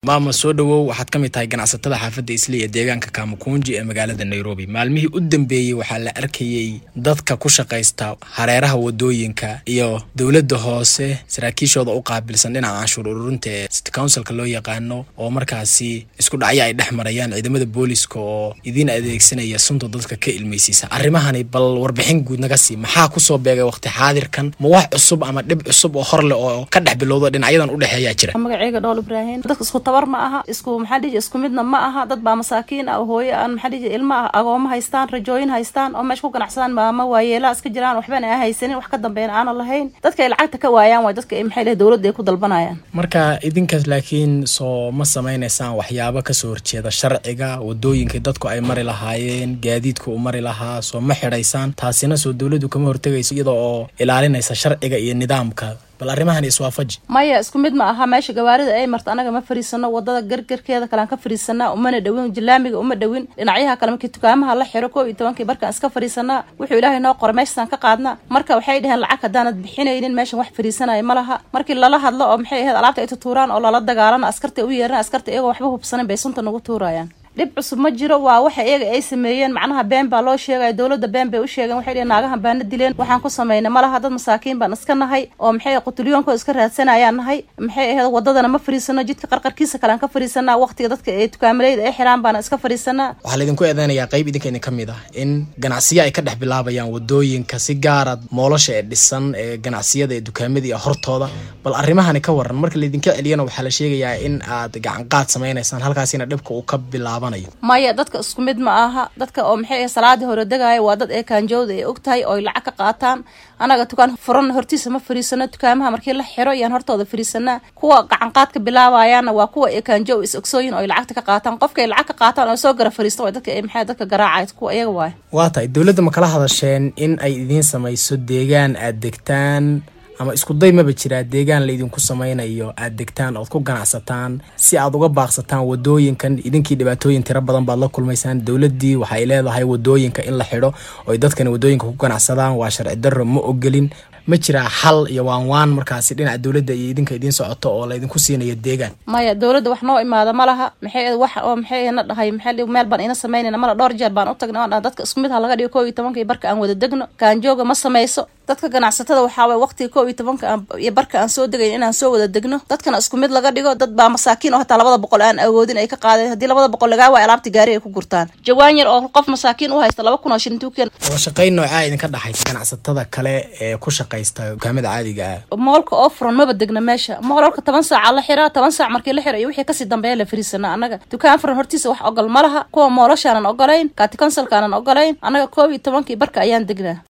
maama soo dhawow waxaad ka mid tahay ganacsatada xaafadda Islii ee deegaanka Kamukunji ee magaalada Nairobi. Maalmihii u dambeeyay waxaa la arkayay dadka ku shaqeysta hareeraha wadooyinka iyo dawladda hoose saraakiishooda u qaabilsan dhinaca canshuur ururinta ee City Council-ka loo yaqaano oo markaasi isku dhacyo ay dhex marayaan ciidamada booliska oo idin adeegsanaya sunta dadka ka ilmeysiisa. Arrimahani bal warbixin guud naga sii maxaa ku soo beegay waqti xaadirkan ma wax cusub ama dhib cusub oo hor leh oo ka dhex bilowda dhinacyadan u dhaxeeya jira. magacayga Dhool Ibrahim dadka isku tabar ma aha isku maxadij isku midna ma aha dad ba masaakiin ah hooyo aan maxadij ilma agooma haystaan rajooyin haystaan oo meesha ku ganacsadaan maama waayeela iska jiraan waxbana ay haysanin wax ka dambeeyna aan lahayn dadka ay lacagta ka waayaan way dadka ay maxay leeyahay dawladda ay ku dalbanayaan marka idinkaas laakiin soo ma sameynaysan waxyaabo ka soo horjeeda sharciga wadooyinka dadku ay mari lahaayeen gaadiidku u mari lahaa soo ma xidhaysan taasina soo dawladdu kama hortagayso iyadoo ilaalinaysa sharciga iyo nidaamka bal arrimahan iswaafaji maya isku mid ma aha meesha gawaarida ay marta anaga ma fariisano wadada gargarkeeda kala ka fariisana umana dhawin jilaamiga uma dhawin dhinacyaha kale markii dukaamaha la xiro 12 barka iska fariisana wuxuu ilaahay noo qoray meeshan ka qaadna marka waxay dhaheen lacag hadaanad bixinaynin meesha wax fariisanay ma laha markii lala hadlo oo maxay ahayd alaabta ay tuuraan oo lala dagaalana askarta u yeeran askarta iyaga waxba hubsanan bay sunta nagu tuurayaan dib cusub ma jiro waa waxa iyaga ay sameeyeen macnaha been baa loo sheegay dawladda been bay u sheegeen waxay dhigeen naagahan baan dileen waxaan ku sameeynaa malaha dad masaakiin baan iska nahay oo maxay qutuliyoonkooda iska raadsanayaan nahay maxay ahayd wadadana ma fariisano jidka qarqarkiisa kale aan ka fariisanaa waqtiga dadka ay dukaamaleeyda ay xiraan baan iska fariisanaa waxa la idinku eedeynaya qayb idinka kamid ah in ganacsiyo ay ka dhex bilaabayaan wadooyinka si gaar ah moolosha ee dhisan ee ganacsiyada ee dukaamada iyo hortooda bal arrimahani ka waran marka la idinka celiyana waxa la sheegayaa in aad gacan qaad sameeynaysan halkaasina dhibka uu ka bilaabo maya dadka isku mid ma aha dadka oo maxay salaadi hore dagaay waa dad ee kaanjowda ay ogtahay oo lacag ka qaataan anaga tukaan furan hortiisa ma fariisano dukaamaha markii la xiro yaan hortooda fariisana kuwa gacan qaad ka bilaabayaan waa kuwa ee kaanjow is ogsooyin oo lacag ka qaataan qofka lacag ka qaataan oo soo gara fariisto waa dadka ee maxay dadka garaacay kuwa iyaga waay waa tahay dawladda ma kala hadasheen in ay idin samayso deegaan aad degtaan ama isku day ma jiraa deegaan la idinku sameynayo aad degtaan oo ku ganacsataan si aad uga baaqsataan wadooyinkan idinkii dhibaatooyin tira badan baad la kulmaysaan dawladdii waxa ay leedahay wadooyinka in la xidho oo dadkan wadooyinka ku ganacsadaan waa sharci darro ma ogolin ma jiraa xal iyo waan markaasi dhinaca dawladda iyo idinka idin socoto oo la idinku siinayo deegaan maya dawladda wax noo imaado ma laha maxay wax oo maxay na dhahay maxay meel baan ina sameynayna mala dhowr jeer baan u tagnaa dadka isku mid ah laga dhigo 12 barka aan wada degno kaan jooga ma sameyso dadka ganacsatada waxa way waqti 12 iyo barka aan soo degay inaan soo wada degno dadkana isku mid laga dhigo dad baa masaakiin oo hataa 200 aan awoodin ay ka qaadeen hadii 200 laga waa alaabti gaari ay ku gurtaan jawaan yar oo qof masaakiin u haysta 2,000 shilin tuukan oo shaqeyn nooca idinka dhaxaysa ganacsatada kale ee ku shaqeysta dukaamada caadiga ah moolka oo furan ma badegna meesha moolka 10 saac la xiraa 10 saac markii la xiray wixii ka sii dambeeyay la fariisana anaga dukaan furan hortiisa wax ogol ma laha kuwa moolashaanan ogolayn kaati council-kaanan ogolayn anaga 12 barka ayaan degnaa